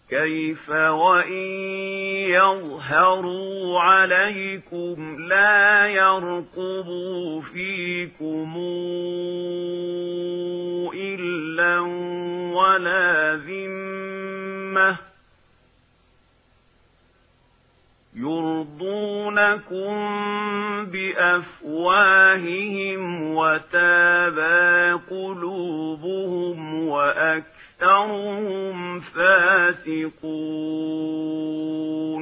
كيف وإن يظهروا عليكم لا يرقبوا فيكم إلا ولا ذمة يرضونكم بأفواههم وتابى قلوبهم وأكثرهم فاسقون